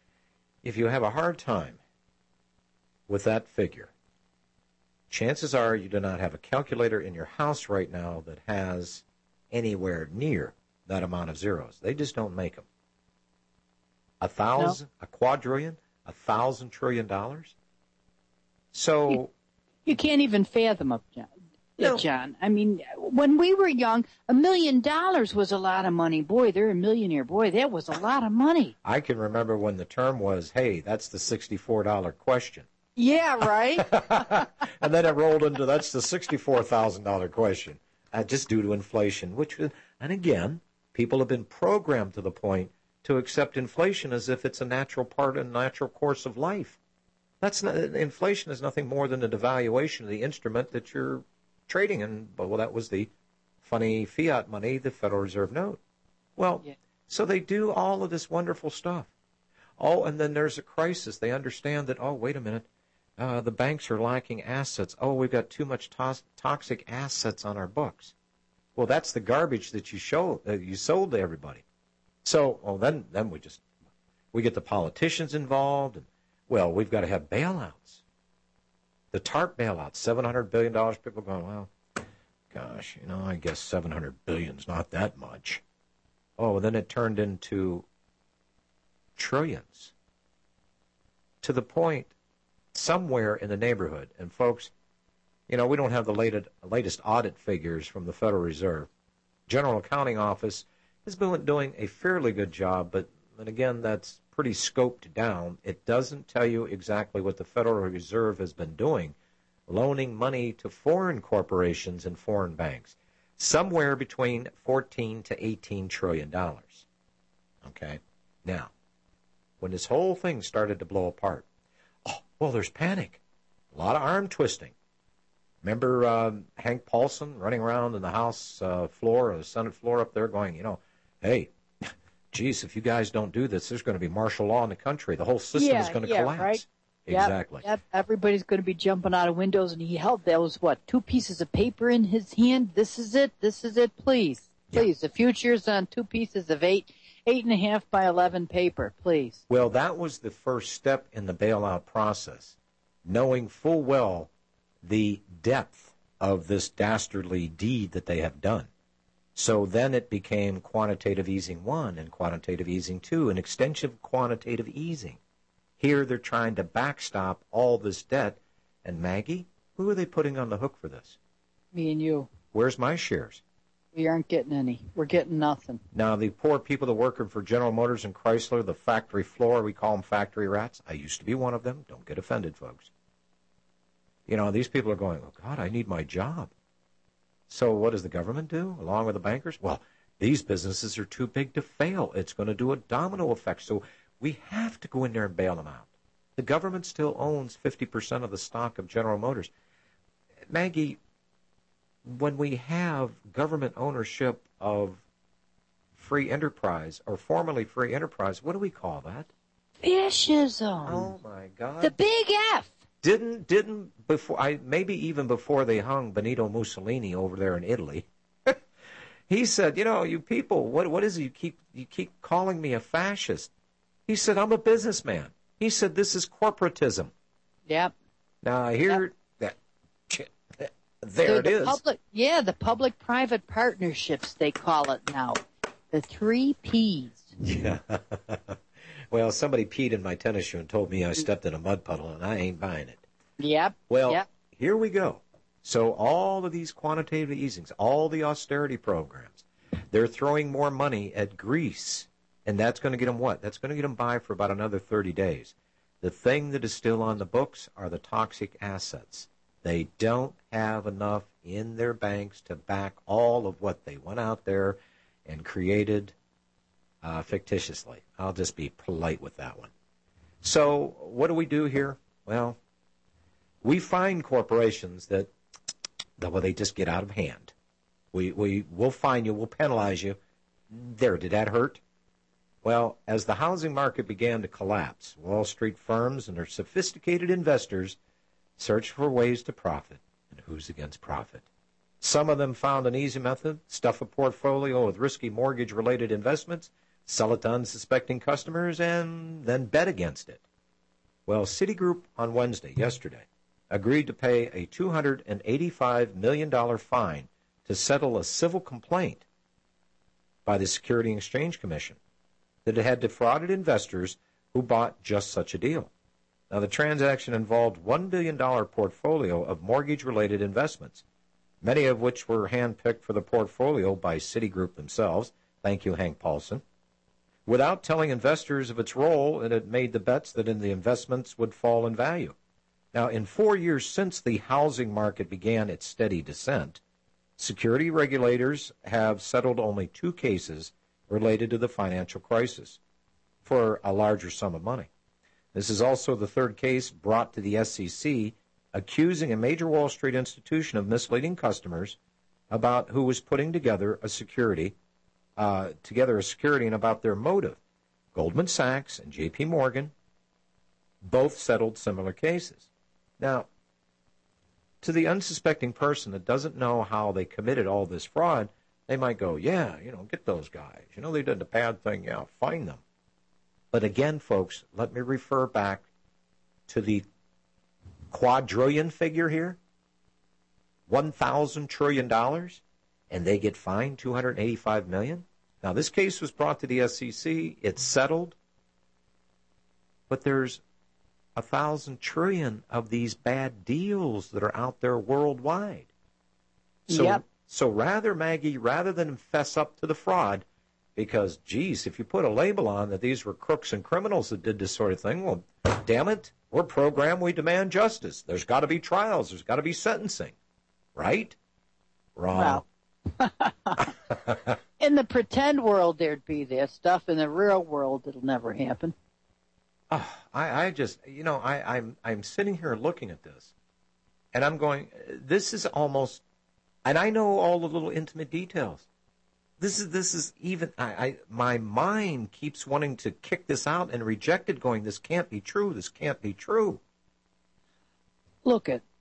if you have a hard time with that figure, chances are you do not have a calculator in your house right now that has anywhere near that amount of zeros. They just don't make them. A thousand, no. a quadrillion, a thousand trillion dollars. So you, you can't even fathom up, John. No. John. I mean, when we were young, a million dollars was a lot of money. Boy, they're a millionaire. Boy, that was a lot of money. I can remember when the term was, hey, that's the sixty-four dollar question. Yeah, right. And then it rolled into, that's the sixty-four thousand dollar question, uh, just due to inflation. Which, and again, people have been programmed to the point to accept inflation as if it's a natural part and natural course of life. That's not, inflation is nothing more than a devaluation of the instrument that you're trading in. But well, that was the funny fiat money, the Federal Reserve note. Well, yeah. So they do all of this wonderful stuff. Oh, and then there's a crisis. They understand that, oh, wait a minute, uh, the banks are lacking assets. Oh, we've got too much to- toxic assets on our books. Well, that's the garbage that you show uh, you sold to everybody. So, oh, then then we just we get the politicians involved, and well, we've got to have bailouts. The TARP bailouts, seven hundred billion dollars. People going, well, gosh, you know, I guess seven hundred billion is not that much. Oh, then it turned into trillions, to the point somewhere in the neighborhood. And folks, you know, we don't have the latest latest audit figures from the Federal Reserve. General Accounting Office has been doing a fairly good job, but and again, that's pretty scoped down. It doesn't tell you exactly what the Federal Reserve has been doing, loaning money to foreign corporations and foreign banks, somewhere between fourteen to eighteen trillion dollars. Okay? Now, when this whole thing started to blow apart, oh, well, there's panic. A lot of arm twisting. Remember uh, Hank Paulson running around in the House uh, floor or the Senate floor up there going, you know, hey, geez, if you guys don't do this, there's going to be martial law in the country. The whole system yeah, is going to yeah, collapse. Right? Exactly. Yep, yep. Everybody's going to be jumping out of windows, and he held those, what, two pieces of paper in his hand? This is it. This is it. Please. Please. Yeah. The future's on two pieces of eight. eight and a half by eleven paper, please. Well, that was the first step in the bailout process, knowing full well the depth of this dastardly deed that they have done. So then it became quantitative easing one and quantitative easing two, an extension of quantitative easing. Here they're trying to backstop all this debt. And Maggie, who are they putting on the hook for this? Me and you. Where's my shares? We aren't getting any. We're getting nothing. Now, the poor people that work for General Motors and Chrysler, the factory floor, we call them factory rats. I used to be one of them. Don't get offended, folks. You know, these people are going, oh, God, I need my job. So what does the government do along with the bankers? Well, these businesses are too big to fail. It's going to do a domino effect. So we have to go in there and bail them out. The government still owns fifty percent of the stock of General Motors. Maggie, when we have government ownership of free enterprise, or formerly free enterprise, what do we call that? Fascism. Oh, my God. The big F. Didn't, didn't, before, I maybe even before they hung Benito Mussolini over there in Italy, he said, you know, you people, what, what is it? You keep, you keep calling me a fascist. He said, I'm a businessman. He said, this is corporatism. Yep. Now, I hear yep. that. There They're it the is. Public, yeah, the public-private partnerships, they call it now. The three Ps. Yeah. Well, somebody peed in my tennis shoe and told me I stepped in a mud puddle, and I ain't buying it. Yep. Well, yep. Here we go. So all of these quantitative easings, all the austerity programs, they're throwing more money at Greece. And that's going to get them what? That's going to get them by for about another thirty days. The thing that is still on the books are the toxic assets. They don't have enough in their banks to back all of what they went out there and created uh, fictitiously. I'll just be polite with that one. So what do we do here? Well, we find corporations that, well, they just get out of hand. We, we, we'll fine you. We'll penalize you. There, did that hurt? Well, as the housing market began to collapse, Wall Street firms and their sophisticated investors searched for ways to profit. And who's against profit? Some of them found an easy method, stuff a portfolio with risky mortgage-related investments, sell it to unsuspecting customers, and then bet against it. Well, Citigroup on Wednesday, yesterday, agreed to pay a two hundred eighty-five million dollars fine to settle a civil complaint by the Securities and Exchange Commission that it had defrauded investors who bought just such a deal. Now, the transaction involved one billion dollars portfolio of mortgage-related investments, many of which were handpicked for the portfolio by Citigroup themselves. Thank you, Hank Paulson. Without telling investors of its role, it had made the bets that in the investments would fall in value. Now, in four years since the housing market began its steady descent, security regulators have settled only two cases related to the financial crisis for a larger sum of money. This is also the third case brought to the S E C accusing a major Wall Street institution of misleading customers about who was putting together a security, uh, together a security and about their motive. Goldman Sachs and J P Morgan both settled similar cases. Now, to the unsuspecting person that doesn't know how they committed all this fraud, they might go, yeah, you know, get those guys. You know, they did a bad thing. Yeah, find them. But again, folks, let me refer back to the quadrillion figure here. one thousand trillion dollars, and they get fined two hundred eighty-five million dollars. Now, this case was brought to the S E C. It's settled. But there's a thousand trillion of these bad deals that are out there worldwide. So, yep. so rather, Maggie, rather than fess up to the fraud, because, geez, if you put a label on that these were crooks and criminals that did this sort of thing, well, damn it, we're programmed, we demand justice. There's got to be trials. There's got to be sentencing. Right? Wrong. Well, in the pretend world, there'd be this stuff. In the real world, it'll never happen. Oh, I, I just, you know, I, I'm, I'm sitting here looking at this, and I'm going, this is almost, and I know all the little intimate details. This is, this is even, I, I, my mind keeps wanting to kick this out and reject it, going, this can't be true, this can't be true. Look, at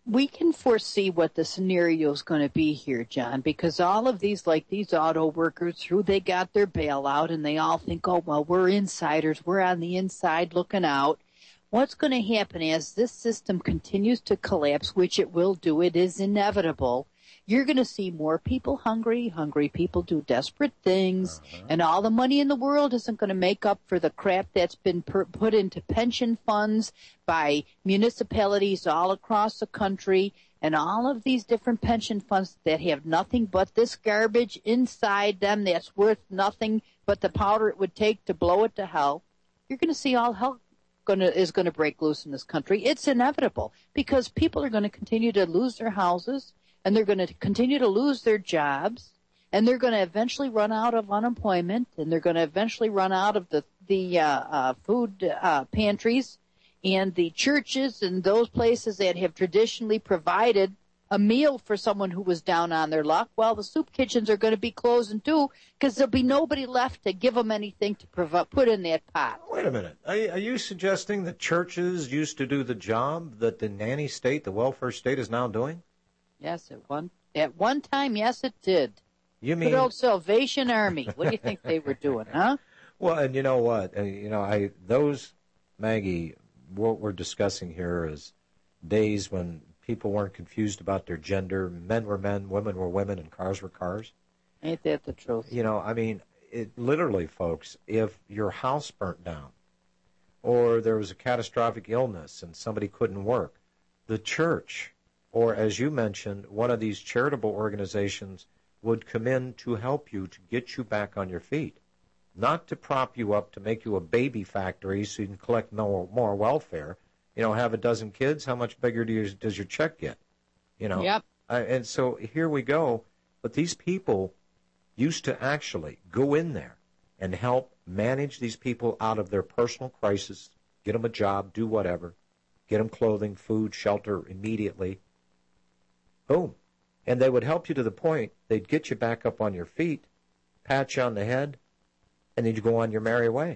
we can foresee what the scenario is going to be here, John, because all of these, like these auto workers, who they got their bailout, and they all think, oh, well, we're insiders. We're on the inside looking out. What's going to happen as this system continues to collapse, which it will do, it is inevitable, you're going to see more people hungry. Hungry people do desperate things, uh-huh. and all the money in the world isn't going to make up for the crap that's been per- put into pension funds by municipalities all across the country, and all of these different pension funds that have nothing but this garbage inside them that's worth nothing but the powder it would take to blow it to hell. You're going to see all hell gonna, is going to break loose in this country. It's inevitable because people are going to continue to lose their houses, and they're going to continue to lose their jobs, and they're going to eventually run out of unemployment, and they're going to eventually run out of the the uh, uh, food uh, pantries and the churches and those places that have traditionally provided a meal for someone who was down on their luck. Well, the soup kitchens are going to be closing too because there'll be nobody left to give them anything to prov- put in that pot. Wait a minute. Are, are you suggesting that churches used to do the job that the nanny state, the welfare state, is now doing? Yes, at one at one time, yes, it did. You mean good old Salvation Army? What do you think they were doing, huh? Well, and you know what? Uh, you know, I those Maggie, what we're discussing here is days when people weren't confused about their gender. Men were men, women were women, and cars were cars. Ain't that the truth? You know, I mean, it literally, folks. If your house burnt down, or there was a catastrophic illness and somebody couldn't work, the church, or as you mentioned, one of these charitable organizations would come in to help you to get you back on your feet, not to prop you up, to make you a baby factory so you can collect more, more welfare. You know, have a dozen kids, how much bigger do you, does your check get? You know? Yep. Uh, and so here we go. But these people used to actually go in there and help manage these people out of their personal crisis, get them a job, do whatever, get them clothing, food, shelter immediately. Boom. And they would help you to the point they'd get you back up on your feet, pat you on the head, and then you go on your merry way.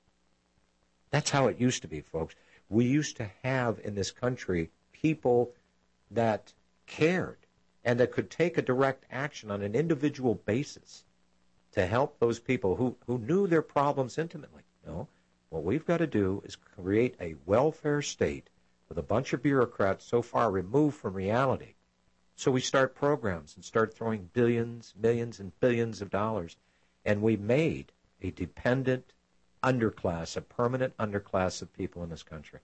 That's how it used to be, folks. We used to have in this country people that cared and that could take a direct action on an individual basis to help those people who, who knew their problems intimately. No, what we've got to do is create a welfare state with a bunch of bureaucrats so far removed from reality. So we start programs and start throwing billions, millions, and billions of dollars. And we made a dependent underclass, a permanent underclass of people in this country.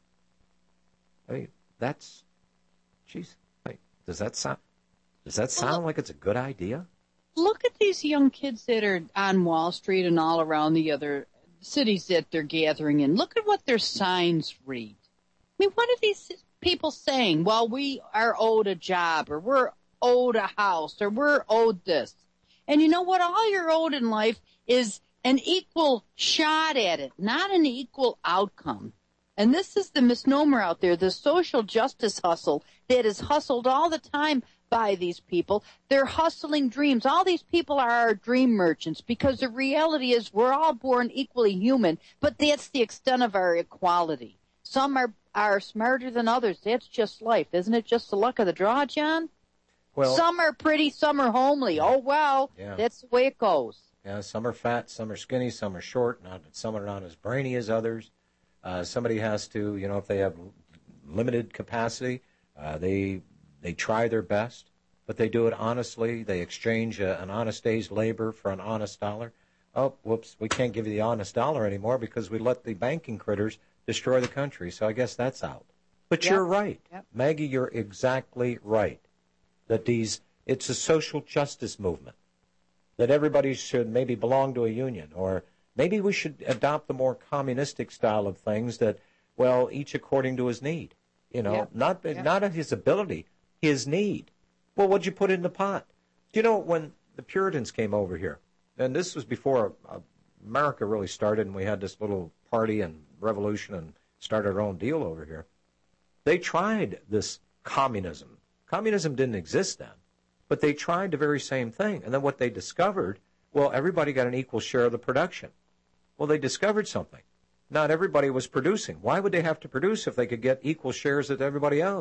I mean, that's, geez, like, does that sound, does that sound like it's a good idea? Look at these young kids that are on Wall Street and all around the other cities that they're gathering in. Look at what their signs read. I mean, what are these people saying? Well, we are owed a job, or we're owed a house, or we're owed this. And you know what? All you're owed in life is an equal shot at it, not an equal outcome. And this is the misnomer out there, the social justice hustle that is hustled all the time by these people. They're hustling dreams. All these people are our dream merchants because the reality is we're all born equally human, but that's the extent of our equality. Some are, are smarter than others. That's just life. Isn't it just the luck of the draw, John? Well, some are pretty, some are homely. Oh, well, yeah. That's the way it goes. Yeah, some are fat, some are skinny, some are short, not, some are not as brainy as others. Uh, somebody has to, you know, if they have limited capacity, uh, they they try their best, but they do it honestly. They exchange a, an honest day's labor for an honest dollar. Oh, whoops, we can't give you the honest dollar anymore because we let the banking critters destroy the country. So I guess that's out. But Yep. you're right. Yep. Maggie, you're exactly right. That these, it's a social justice movement. That everybody should maybe belong to a union, or maybe we should adopt the more communistic style of things that, well, each according to his need. You know, Yep. not Yep. not his ability, his need. Well, what'd you put in the pot? You know, when the Puritans came over here, and this was before uh, America really started, and we had this little party and revolution and started our own deal over here, they tried this communism. Communism didn't exist then, but they tried the very same thing. And then what they discovered, well, everybody got an equal share of the production. Well, they discovered something. Not everybody was producing. Why would they have to produce if they could get equal shares of everybody else?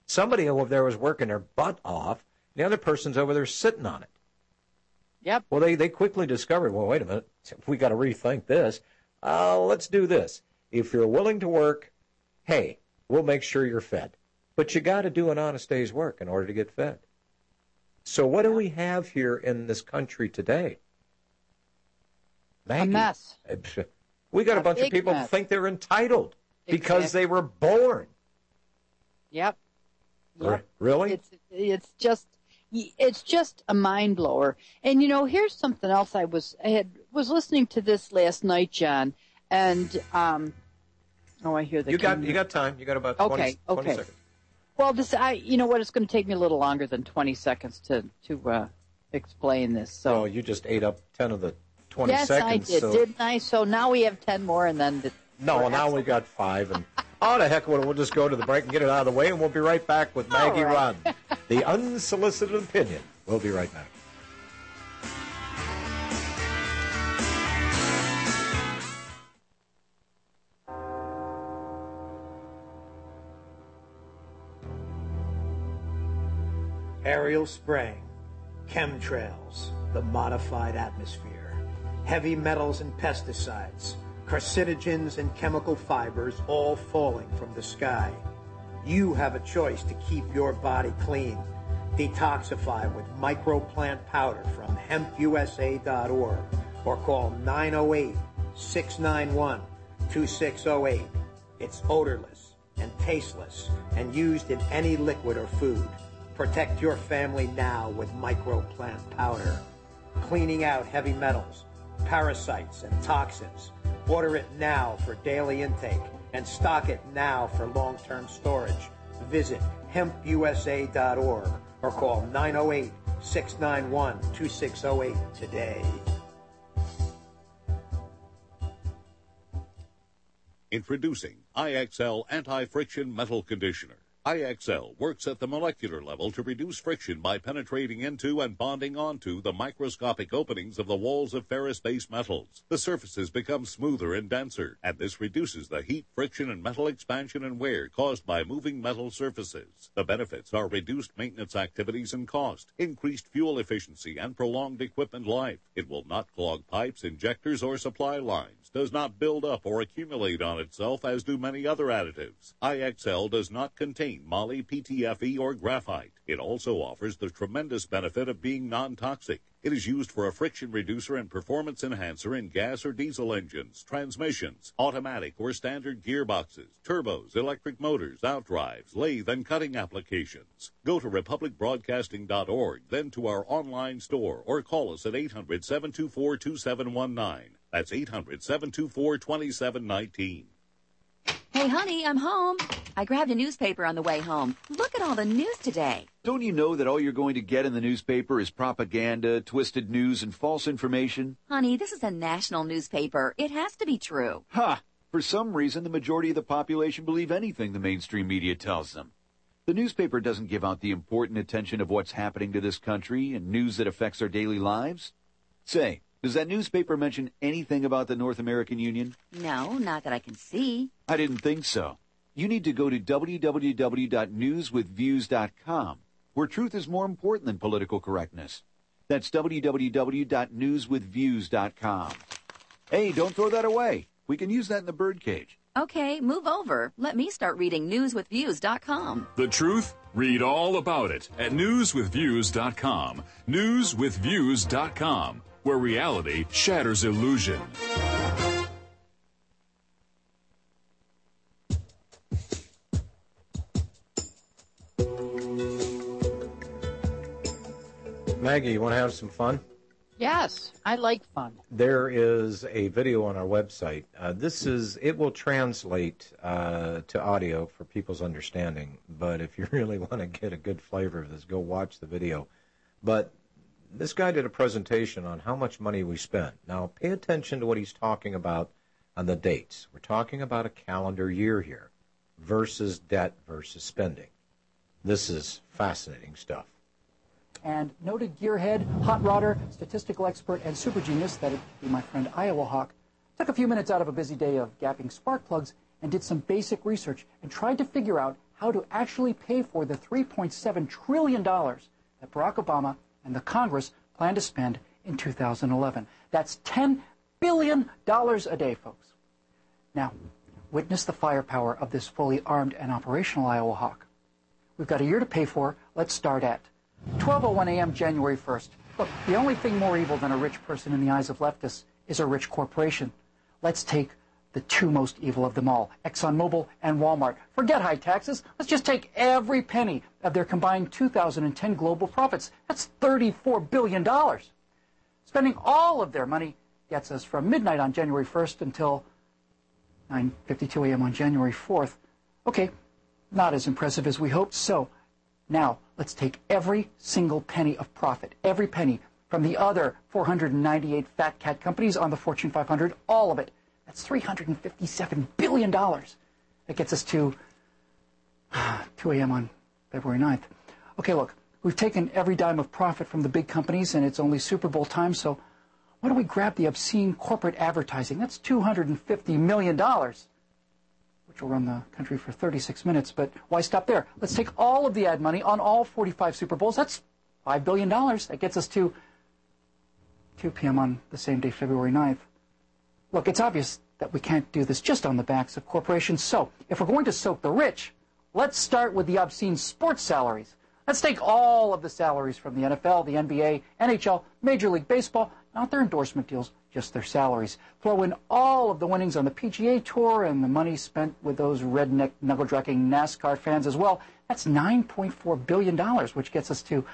Somebody over there was working their butt off. The other person's over there sitting on it. Yep. Well, they, they quickly discovered, well, wait a minute, we got to rethink this. Uh, let's do this. If you're willing to work, hey, we'll make sure you're fed. But you got to do an honest day's work in order to get fed. So what do we have here in this country today? Maggie, a mess. We got a, a bunch of people mess. who think they're entitled exactly. because they were born. Yep. yep. Really? It's it's just it's just a mind blower. And you know, here's something else. I was I had was listening to this last night, John, and um, oh, I hear the you got you got time. You got about okay, twenty, twenty okay. seconds. Well, this I you know what? It's going to take me a little longer than twenty seconds to to uh, explain this. So oh, you just ate up ten of the twenty yes, seconds. Yes, I did, so... didn't I? So now we have ten more, and then the, no, well, now we got five, and oh, the heck, we'll just go to the break and get it out of the way, and we'll be right back with Maggie right. Rodden, the unsolicited opinion. We'll be right back. Aerial spraying, chemtrails, the modified atmosphere, heavy metals and pesticides, carcinogens and chemical fibers all falling from the sky. You have a choice to keep your body clean. Detoxify with microplant powder from hemp U S A dot org or call nine oh eight, six nine one, two six oh eight. It's odorless and tasteless and used in any liquid or food. Protect your family now with microplant powder. Cleaning out heavy metals, parasites, and toxins. Order it now for daily intake and stock it now for long-term storage. Visit hemp U S A dot org or call nine oh eight, six nine one, two six oh eight today. Introducing I X L Anti-Friction Metal Conditioner. I X L works at the molecular level to reduce friction by penetrating into and bonding onto the microscopic openings of the walls of ferrous-based metals. The surfaces become smoother and denser, and this reduces the heat, friction, and metal expansion and wear caused by moving metal surfaces. The benefits are reduced maintenance activities and cost, increased fuel efficiency, and prolonged equipment life. It will not clog pipes, injectors, or supply lines, does not build up or accumulate on itself as do many other additives. I X L does not contain moly, P T F E, or graphite. It also offers the tremendous benefit of being non-toxic. It is used for a friction reducer and performance enhancer in gas or diesel engines, transmissions, automatic or standard gearboxes, turbos, electric motors, outdrives, lathe, and cutting applications. Go to republic broadcasting dot org, then to our online store, or call us at eight hundred, seven two four, two seven one nine. That's eight hundred, seven two four, two seven one nine. Hey, honey, I'm home. I grabbed a newspaper on the way home. Look at all the news today. Don't you know that all you're going to get in the newspaper is propaganda, twisted news, and false information? Honey, this is a national newspaper. It has to be true. Ha! For some reason, the majority of the population believe anything the mainstream media tells them. The newspaper doesn't give out the important attention of what's happening to this country and news that affects our daily lives. Say, does that newspaper mention anything about the North American Union? No, not that I can see. I didn't think so. You need to go to w w w dot news with views dot com, where truth is more important than political correctness. That's w w w dot news with views dot com. Hey, don't throw that away. We can use that in the birdcage. Okay, move over. Let me start reading news with views dot com. The truth? Read all about it at news with views dot com. news with views dot com, where reality shatters illusion. Maggie, you want to have some fun? Yes, I like fun. There is a video on our website. Uh, this is, it will translate uh, to audio for people's understanding, but if you really want to get a good flavor of this, go watch the video. But this guy did a presentation on how much money we spend. Now, pay attention to what he's talking about on the dates. We're talking about a calendar year here versus debt versus spending. This is fascinating stuff. And noted gearhead, hot rodder, statistical expert, and super genius, that'd be my friend Iowa Hawk, took a few minutes out of a busy day of gapping spark plugs and did some basic research and tried to figure out how to actually pay for the three point seven trillion dollars that Barack Obama and the Congress plan to spend in two thousand eleven. That's ten billion dollars a day, folks. Now, witness the firepower of this fully armed and operational Iowa Hawk. We've got a year to pay for. Let's start at twelve oh one a.m. January first. Look, the only thing more evil than a rich person in the eyes of leftists is a rich corporation. Let's take the two most evil of them all, ExxonMobil and Walmart. Forget high taxes. Let's just take every penny of their combined two thousand ten global profits. That's thirty-four billion dollars. Spending all of their money gets us from midnight on January first until nine fifty-two a.m. on January fourth. Okay, not as impressive as we hoped. So now let's take every single penny of profit, every penny from the other four hundred ninety-eight fat cat companies on the Fortune five hundred, all of it. That's three hundred fifty-seven billion dollars. That gets us to two a.m. on February ninth. Okay, look, we've taken every dime of profit from the big companies, and it's only Super Bowl time, so why don't we grab the obscene corporate advertising? That's two hundred fifty million dollars, which will run the country for thirty-six minutes. But why stop there? Let's take all of the ad money on all forty-five Super Bowls. That's five billion dollars. That gets us to two p.m. on the same day, February ninth. Look, it's obvious that we can't do this just on the backs of corporations. So if we're going to soak the rich, let's start with the obscene sports salaries. Let's take all of the salaries from the N F L, the N B A, N H L, Major League Baseball, not their endorsement deals, just their salaries. Throw in all of the winnings on the P G A Tour and the money spent with those redneck, knuckle-dragging NASCAR fans as well. That's nine point four billion dollars, which gets us to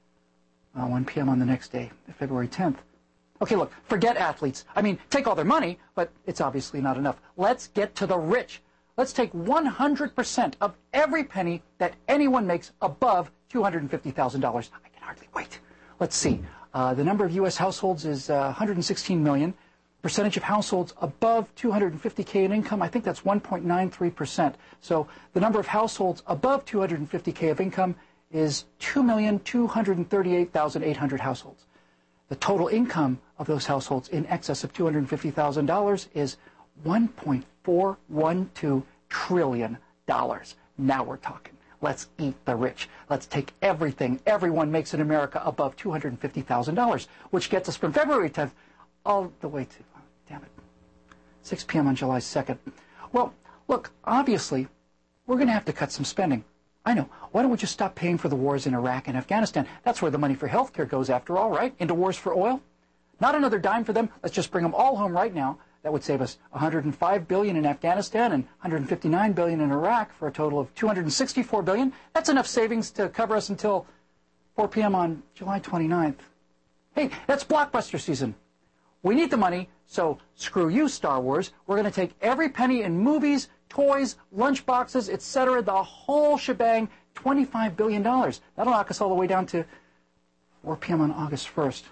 uh, one p.m. on the next day, February tenth. Okay, look, forget athletes. I mean, take all their money, but it's obviously not enough. Let's get to the rich. Let's take one hundred percent of every penny that anyone makes above two hundred fifty thousand dollars. I can hardly wait. Let's see. Uh, the number of U S households is uh, one hundred sixteen million. Percentage of households above two hundred fifty K in income, I think that's one point nine three percent. So the number of households above two hundred fifty K of income is two million two hundred thirty-eight thousand eight hundred households. The total income of those households in excess of two hundred fifty thousand dollars is one point four one two trillion dollars. Now we're talking. Let's eat the rich. Let's take everything everyone makes in America above two hundred fifty thousand dollars, which gets us from February tenth all the way to, oh, damn it, six p.m. on July second. Well, look, obviously, we're going to have to cut some spending. I know. Why don't we just stop paying for the wars in Iraq and Afghanistan? That's where the money for health care goes after all, right? Into wars for oil? Not another dime for them. Let's just bring them all home right now. That would save us one hundred five billion dollars in Afghanistan and one hundred fifty-nine billion dollars in Iraq for a total of two hundred sixty-four billion dollars. That's enough savings to cover us until four p.m. on July twenty-ninth. Hey, that's blockbuster season. We need the money, so screw you, Star Wars. We're going to take every penny in movies, toys, lunchboxes, et cetera, the whole shebang, twenty-five billion dollars. That'll knock us all the way down to four p.m. on August first.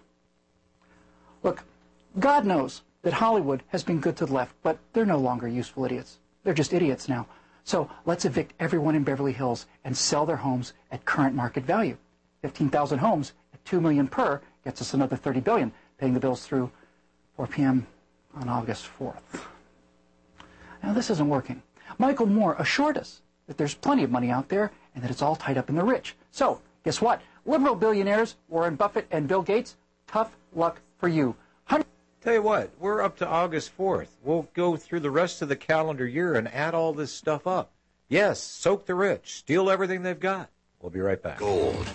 Look, God knows that Hollywood has been good to the left, but they're no longer useful idiots. They're just idiots now. So let's evict everyone in Beverly Hills and sell their homes at current market value. fifteen thousand homes at two million dollars per gets us another thirty billion dollars, paying the bills through four p.m. on August fourth. Now, this isn't working. Michael Moore assured us that there's plenty of money out there and that it's all tied up in the rich. So, guess what? Liberal billionaires, Warren Buffett and Bill Gates, tough luck for you. Hun- Tell you what, we're up to August fourth. We'll go through the rest of the calendar year and add all this stuff up. Yes, soak the rich, steal everything they've got. We'll be right back. Gold,